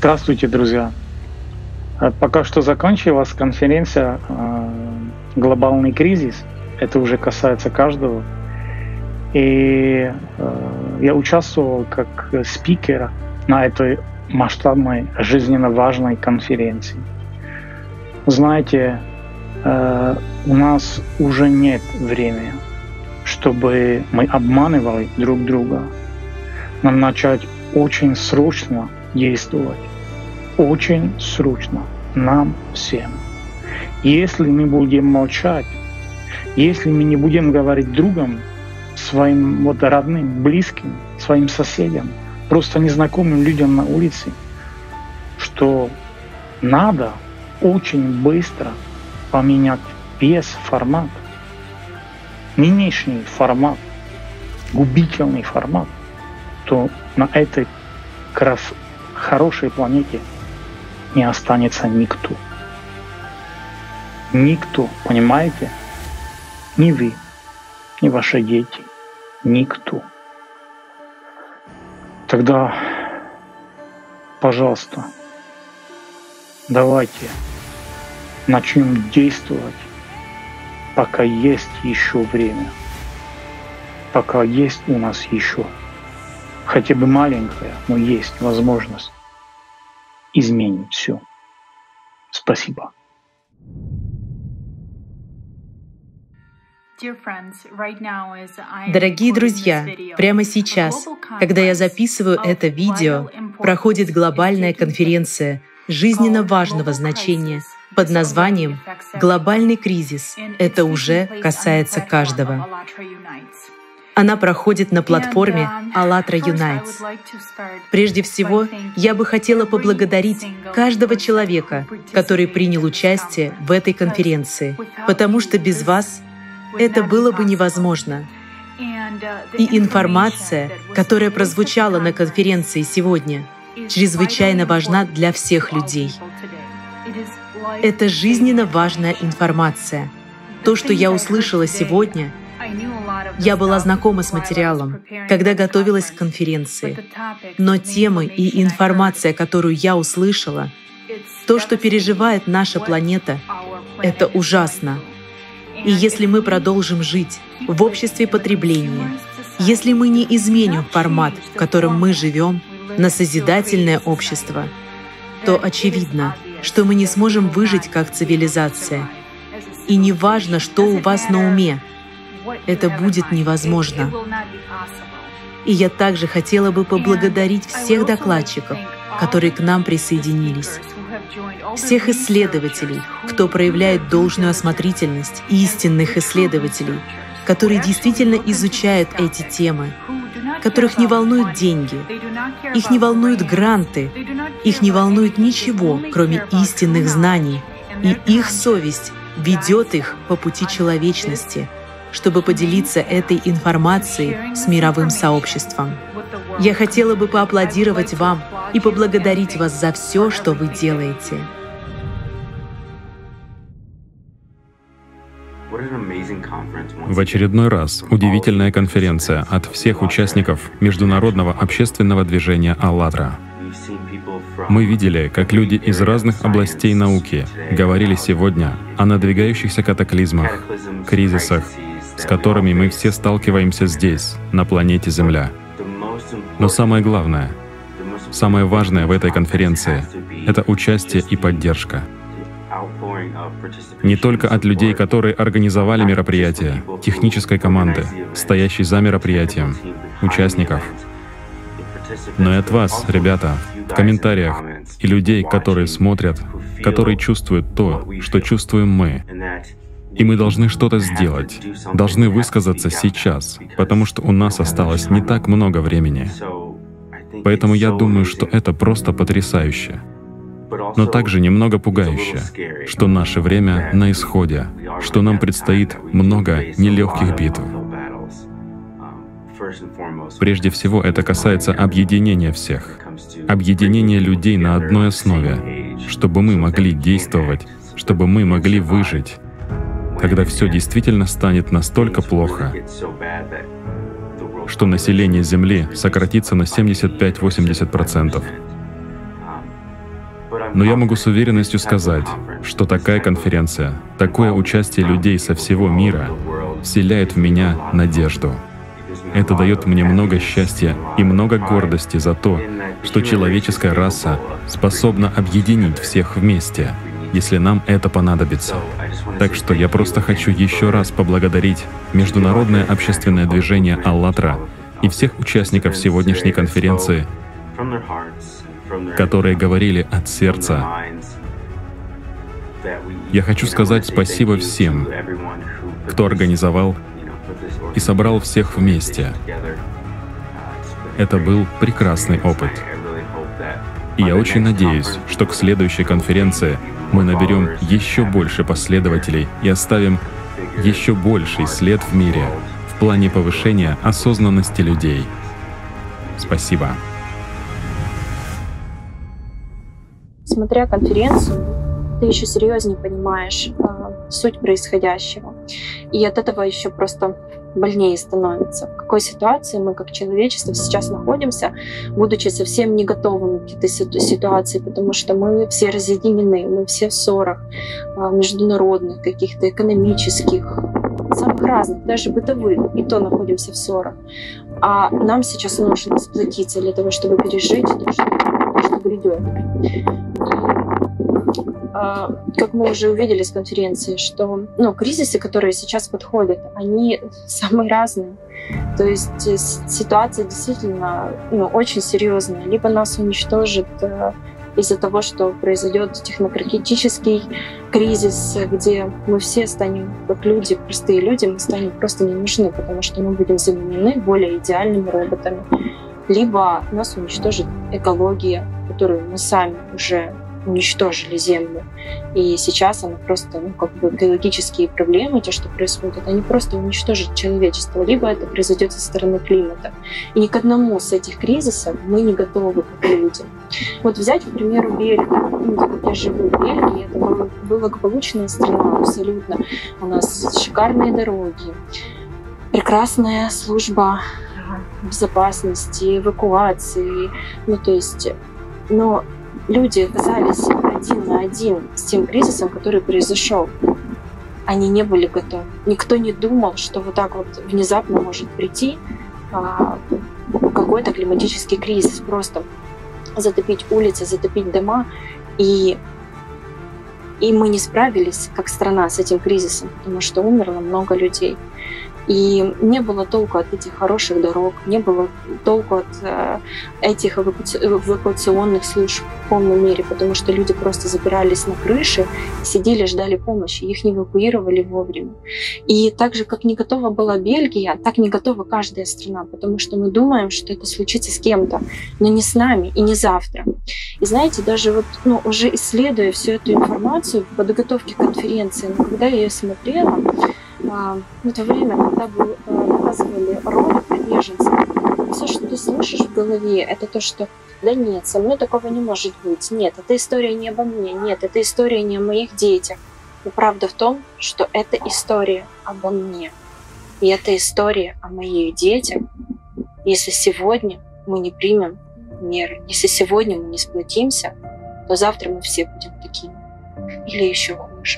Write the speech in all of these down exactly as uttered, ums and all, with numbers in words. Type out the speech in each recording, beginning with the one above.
Здравствуйте, друзья! Пока что закончилась конференция «Глобальный кризис». Это уже касается каждого. И я участвовал как спикер на этой масштабной, жизненно важной конференции. Знаете, у нас уже нет времени, чтобы мы обманывали друг друга. Нам начать очень срочно действовать. Очень срочно. Нам всем. Если мы будем молчать, если мы не будем говорить другом, своим вот родным, близким, своим соседям, просто незнакомым людям на улице, что надо очень быстро поменять весь формат, нынешний формат, губительный формат, то на этой крас хорошей планете не останется никто. Никто, понимаете? Ни вы, ни ваши дети, никто. Тогда, пожалуйста, давайте начнем действовать, пока есть еще время, пока есть у нас еще хотя бы маленькая, но есть возможность изменить все. Спасибо. Дорогие друзья, прямо сейчас, когда я записываю это видео, проходит глобальная конференция жизненно важного значения под названием «Глобальный кризис». Это уже касается каждого. Она проходит на платформе «АЛЛАТРА Unites». Прежде всего, я бы хотела поблагодарить каждого человека, который принял участие в этой конференции, потому что без вас это было бы невозможно. И информация, которая прозвучала на конференции сегодня, чрезвычайно важна для всех людей. Это жизненно важная информация. То, что я услышала сегодня, я была знакома с материалом, когда готовилась к конференции. Но темы и информация, которую я услышала, то, что переживает наша планета, это ужасно. И если мы продолжим жить в обществе потребления, если мы не изменим формат, в котором мы живем, на созидательное общество, то очевидно, что мы не сможем выжить как цивилизация. И не важно, что у вас на уме, это будет невозможно. И я также хотела бы поблагодарить всех докладчиков, которые к нам присоединились, всех исследователей, кто проявляет должную осмотрительность, истинных исследователей, которые действительно изучают эти темы, которых не волнуют деньги, их не волнуют гранты, их не волнует ничего, кроме истинных знаний, и их совесть ведет их по пути человечности, чтобы поделиться этой информацией с мировым сообществом. Я хотела бы поаплодировать вам и поблагодарить вас за все, что вы делаете. В очередной раз удивительная конференция от всех участников международного общественного движения «АЛЛАТРА». Мы видели, как люди из разных областей науки говорили сегодня о надвигающихся катаклизмах, кризисах, с которыми мы все сталкиваемся здесь, на планете Земля. Но самое главное, самое важное в этой конференции — это участие и поддержка. Не только от людей, которые организовали мероприятие, технической команды, стоящей за мероприятием, участников, но и от вас, ребята, в комментариях, и людей, которые смотрят, которые чувствуют то, что чувствуем мы. И мы должны что-то сделать, должны высказаться сейчас, потому что у нас осталось не так много времени. Поэтому я думаю, что это просто потрясающе. Но также немного пугающе, что наше время на исходе, что нам предстоит много нелегких битв. Прежде всего, это касается объединения всех, объединения людей на одной основе, чтобы мы могли действовать, чтобы мы могли выжить, когда все действительно станет настолько плохо, что население Земли сократится на семьдесят пять — восемьдесят процентов. Но я могу с уверенностью сказать, что такая конференция, такое участие людей со всего мира вселяет в меня надежду. Это дает мне много счастья и много гордости за то, что человеческая раса способна объединить всех вместе, если нам это понадобится. Так что я просто хочу еще раз поблагодарить Международное общественное движение «АЛЛАТРА» и всех участников сегодняшней конференции, которые говорили от сердца. Я хочу сказать спасибо всем, кто организовал и собрал всех вместе. Это был прекрасный опыт. И я очень надеюсь, что к следующей конференции мы наберем еще больше последователей и оставим еще больший след в мире в плане повышения осознанности людей. Спасибо. Смотря конференцию, ты еще серьезнее понимаешь э, суть происходящего. И от этого еще просто больнее становится. В какой ситуации мы как человечество сейчас находимся, будучи совсем не готовыми к этой ситуации, потому что мы все разъединены, мы все в ссорах э, международных, каких-то экономических, самых разных, даже бытовых, и то находимся в ссорах. А нам сейчас нужно сплотиться для того, чтобы пережить то, что, то, что грядет. Как мы уже увидели с конференции, что ну, кризисы, которые сейчас подходят, они самые разные. То есть ситуация действительно ну, очень серьезная. Либо нас уничтожит из-за того, что произойдет технократический кризис, где мы все станем, как люди, простые люди, мы станем просто не нужны, потому что мы будем заменены более идеальными роботами. Либо нас уничтожит экология, которую мы сами уже уничтожили Землю. И сейчас она просто, ну, как бы экологические проблемы, те, что происходят, они просто уничтожат человечество. Либо это произойдет со стороны климата. И ни к одному с этих кризисов мы не готовы как люди. Вот взять, к примеру, Бельгию. Ну, так как я живу в Бельгии, это была благополучная страна абсолютно. У нас шикарные дороги, прекрасная служба безопасности, эвакуации. Ну, то есть, но люди оказались один на один с тем кризисом, который произошел. Они не были готовы. Никто не думал, что вот так вот внезапно может прийти а, какой-то климатический кризис. Просто затопить улицы, затопить дома. И, и мы не справились, как страна, с этим кризисом, потому что умерло много людей. И не было толку от этих хороших дорог, не было толку от э, этих эвакуационных служб в полной мере, потому что люди просто забирались на крыши, сидели, ждали помощи, их не эвакуировали вовремя. И так же, как не готова была Бельгия, так не готова каждая страна, потому что мы думаем, что это случится с кем-то, но не с нами и не завтра. И знаете, даже вот, ну, уже исследуя всю эту информацию по подготовке к конференции, но когда я ее смотрела, в это время, когда бы показывали ролик про беженцев, все, что ты слышишь в голове, это то, что да нет, со мной такого не может быть, нет, эта история не обо мне, нет, эта история не о моих детях. Но правда в том, что это история обо мне. И это история о моих детях. Если сегодня мы не примем меры, если сегодня мы не сплотимся, то завтра мы все будем такими. Или еще хуже.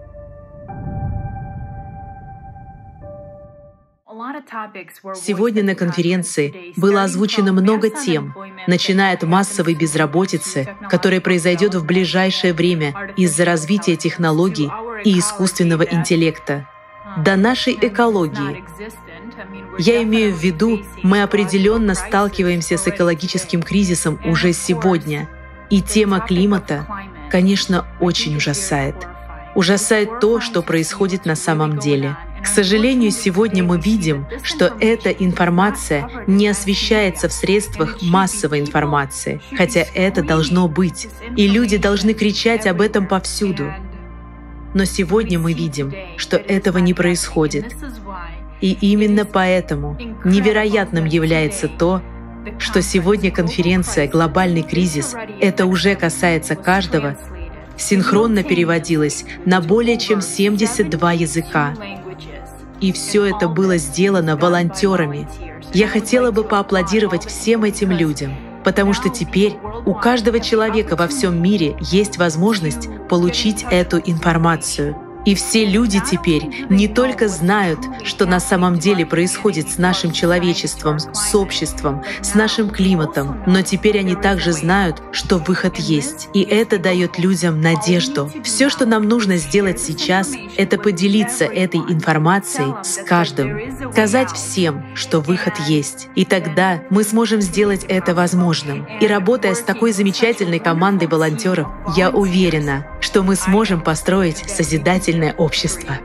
Сегодня на конференции было озвучено много тем, начиная от массовой безработицы, которая произойдет в ближайшее время из-за развития технологий и искусственного интеллекта, до нашей экологии. Я имею в виду, мы определенно сталкиваемся с экологическим кризисом уже сегодня, и тема климата, конечно, очень ужасает. Ужасает то, что происходит на самом деле. К сожалению, сегодня мы видим, что эта информация не освещается в средствах массовой информации, хотя это должно быть, и люди должны кричать об этом повсюду. Но сегодня мы видим, что этого не происходит. И именно поэтому невероятным является то, что сегодня конференция «Глобальный кризис» — это уже касается каждого, синхронно переводилась на более чем семьдесят два языка. И все это было сделано волонтерами. Я хотела бы поаплодировать всем этим людям, потому что теперь у каждого человека во всем мире есть возможность получить эту информацию. И все люди теперь не только знают, что на самом деле происходит с нашим человечеством, с обществом, с нашим климатом, но теперь они также знают, что выход есть. И это дает людям надежду. Все, что нам нужно сделать сейчас, это поделиться этой информацией с каждым, сказать всем, что выход есть. И тогда мы сможем сделать это возможным. И работая с такой замечательной командой волонтеров, я уверена, что мы сможем построить созидательное общество.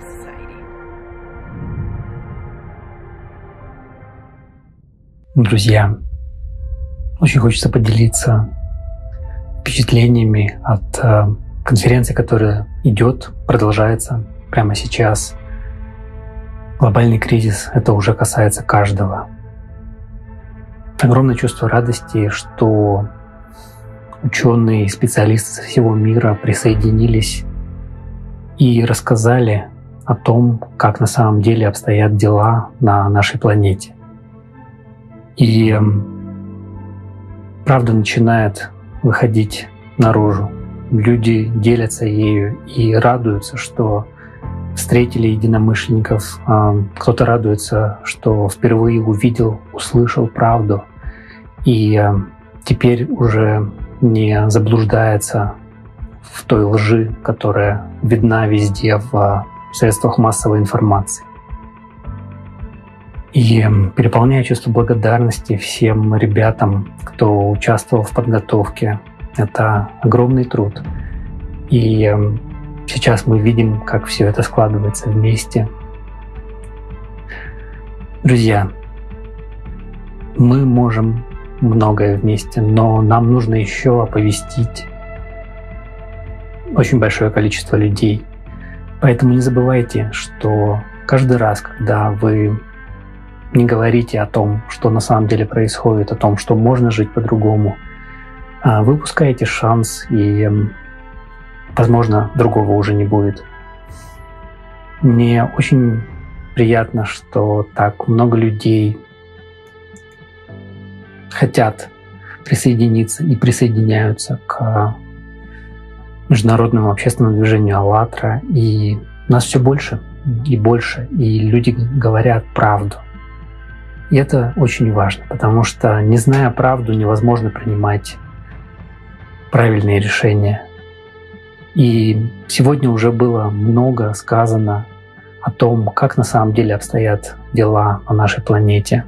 Друзья, очень хочется поделиться впечатлениями от э, конференции, которая идет, продолжается прямо сейчас. Глобальный кризис — это уже касается каждого. Огромное чувство радости, что ученые и специалисты со всего мира присоединились и рассказали о том, как на самом деле обстоят дела на нашей планете. И правда начинает выходить наружу. Люди делятся ею и радуются, что встретили единомышленников. Кто-то радуется, что впервые увидел, услышал правду и теперь уже не заблуждается в той лжи, которая видна везде в средствах массовой информации. И переполняю чувство благодарности всем ребятам, кто участвовал в подготовке. Это огромный труд. И сейчас мы видим, как все это складывается вместе. Друзья, мы можем многое вместе, но нам нужно еще оповестить очень большое количество людей. Поэтому не забывайте, что каждый раз, когда вы не говорите о том, что на самом деле происходит, о том, что можно жить по-другому, вы упускаете шанс, и, возможно, другого уже не будет. Мне очень приятно, что так много людей хотят присоединиться и присоединяются к международному общественному движению «АЛЛАТРА». И нас все больше и больше, и люди говорят правду. И это очень важно, потому что, не зная правду, невозможно принимать правильные решения. И сегодня уже было много сказано о том, как на самом деле обстоят дела на нашей планете,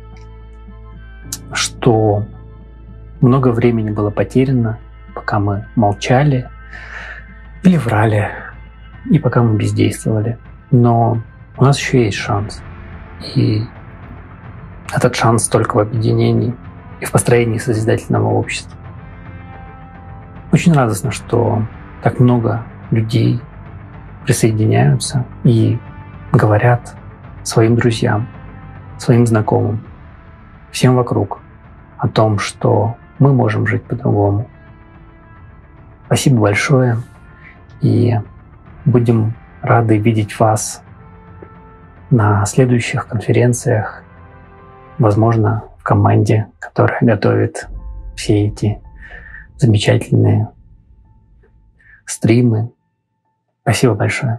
что много времени было потеряно, пока мы молчали или врали, и пока мы бездействовали. Но у нас еще есть шанс. И этот шанс только в объединении и в построении созидательного общества. Очень радостно, что так много людей присоединяются и говорят своим друзьям, своим знакомым, всем вокруг о том, что мы можем жить по-другому. Спасибо большое, и будем рады видеть вас на следующих конференциях, возможно, в команде, которая готовит все эти замечательные стримы. Спасибо большое.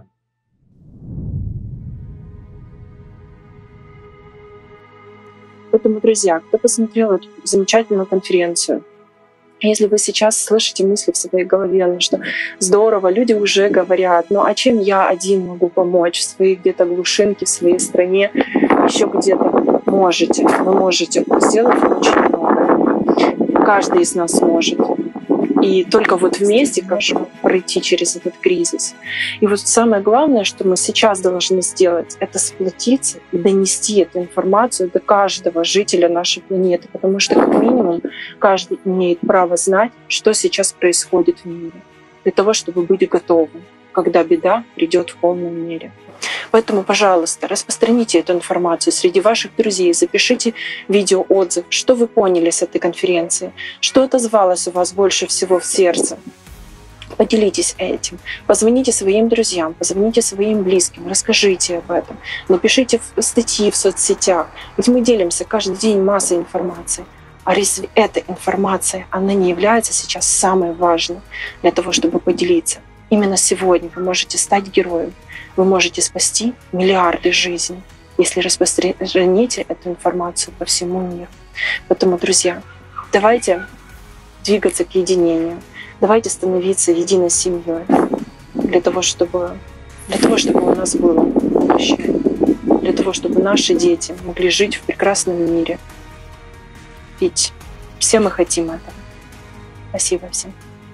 Поэтому, друзья, кто посмотрел эту замечательную конференцию, если вы сейчас слышите мысли в своей голове, ну что здорово, люди уже говорят, ну а чем я один могу помочь в своей где-то глушинке, в своей стране, еще где-то можете, вы можете сделать очень много. Каждый из нас может. И только вот вместе можем пройти через этот кризис. И вот самое главное, что мы сейчас должны сделать, это сплотиться и донести эту информацию до каждого жителя нашей планеты, потому что, как минимум, каждый имеет право знать, что сейчас происходит в мире, для того, чтобы быть готовым, когда беда придет в полной мере. Поэтому, пожалуйста, распространите эту информацию среди ваших друзей, запишите видеоотзыв, что вы поняли с этой конференции, что отозвалось у вас больше всего в сердце. Поделитесь этим, позвоните своим друзьям, позвоните своим близким, расскажите об этом, напишите статьи в соцсетях, ведь мы делимся каждый день массой информации. А если эта информация, она не является сейчас самой важной для того, чтобы поделиться, именно сегодня вы можете стать героем, вы можете спасти миллиарды жизней, если распространите эту информацию по всему миру. Поэтому, друзья, давайте двигаться к единению, давайте становиться единой семьей для того, чтобы, для того, чтобы у нас было будущее, для того, чтобы наши дети могли жить в прекрасном мире. Ведь все мы хотим этого. Спасибо всем.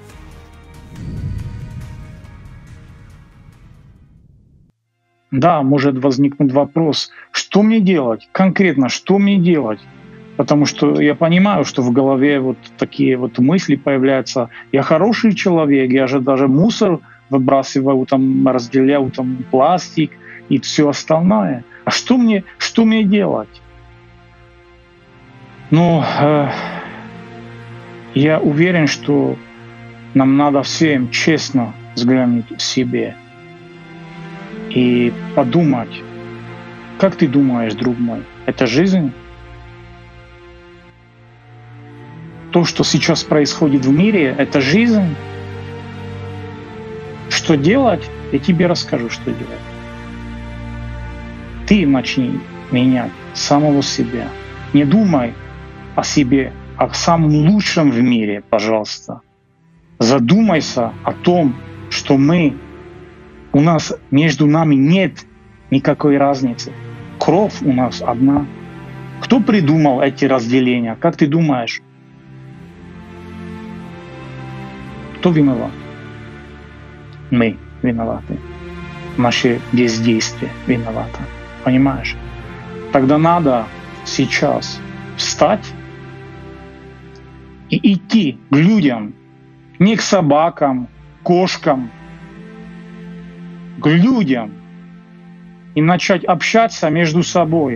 Да, может возникнуть вопрос, что мне делать? Конкретно, что мне делать? Потому что я понимаю, что в голове вот такие вот мысли появляются. Я хороший человек, я же даже мусор выбрасываю, там, разделяю там, пластик и все остальное. А что мне, что мне делать? Ну, э, я уверен, что нам надо всем честно взглянуть в себе и подумать, как ты думаешь, друг мой, это жизнь? То, что сейчас происходит в мире, это жизнь? Что делать? Я тебе расскажу, что делать. Ты начни менять самого себя. Не думай о себе, о самом лучшем в мире, пожалуйста. Задумайся о том, что мы, у нас между нами нет никакой разницы. Кровь у нас одна. Кто придумал эти разделения? Как ты думаешь? Кто виноват? Мы виноваты. Наше бездействие виновато. Понимаешь? Тогда надо сейчас встать и идти к людям, не к собакам, кошкам, к людям и начать общаться между собой,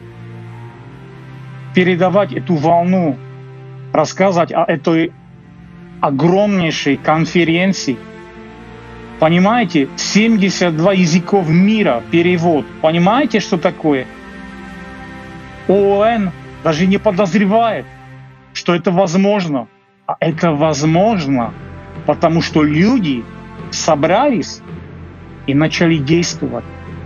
передавать эту волну, рассказывать о этой огромнейшей конференции. Понимаете, семьдесят два языков мира, перевод. Понимаете, что такое? ООН даже не подозревает, что это возможно. А это возможно, потому что люди собрались и начали действовать.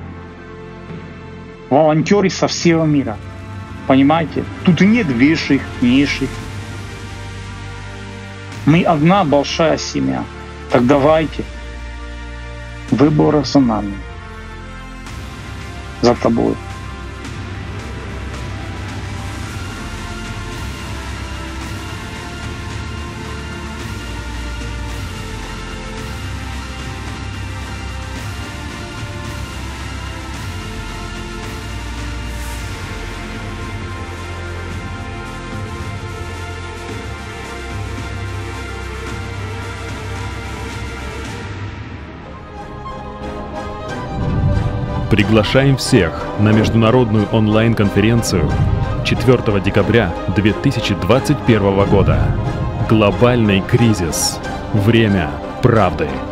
Волонтеры со всего мира. Понимаете? Тут нет высших, низших. Мы одна большая семья. Так давайте. Выбор за нами. За тобой. Приглашаем всех на международную онлайн-конференцию четвёртого декабря две тысячи двадцать первого года. Глобальный кризис. Время правды.